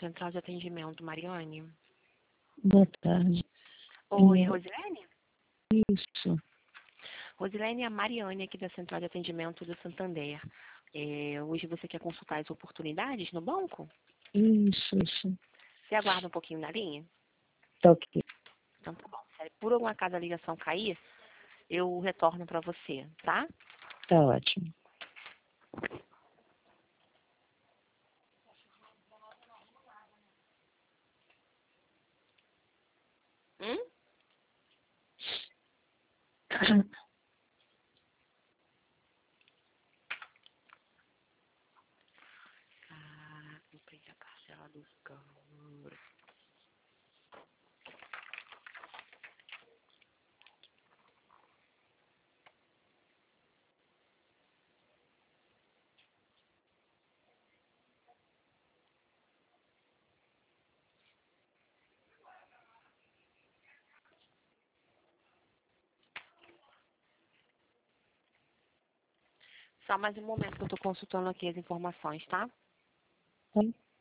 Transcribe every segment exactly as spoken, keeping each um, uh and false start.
Central de Atendimento, Mariane? Boa tarde. Oi, É, Rosilene? isso, Rosilene é a Mariane aqui da Central de Atendimento do Santander. É, hoje você quer consultar as oportunidades no banco? isso, isso. Você aguarda um pouquinho na linha? Tá ok. Então tá bom. Se por alguma acaso a ligação cair, eu retorno para você, tá? Tá ótimo. Hum? Ah, comprei a parcela do seguro. Só mais um momento que eu tô consultando aqui as informações, tá? Tá.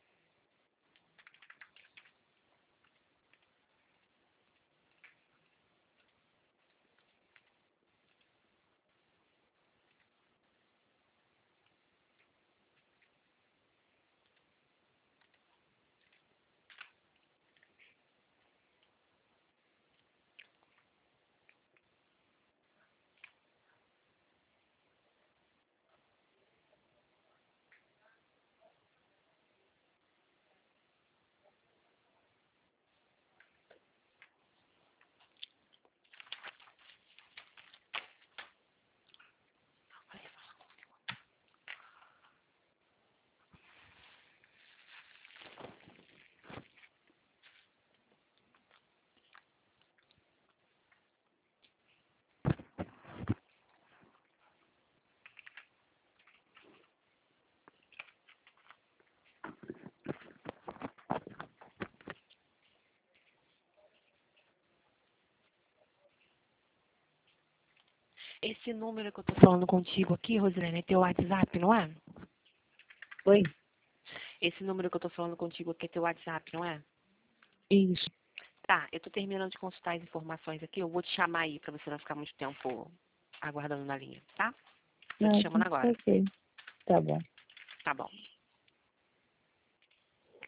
Esse número que eu tô falando contigo aqui, Rosilene, é teu WhatsApp, não é? Oi? Esse número que eu tô falando contigo aqui é teu WhatsApp, não é? Isso. Tá, eu tô terminando de consultar as informações aqui. Eu vou te chamar aí pra você não ficar muito tempo aguardando na linha, tá? Tô te Não, chamando tá agora. ok. Tá bom. Tá bom.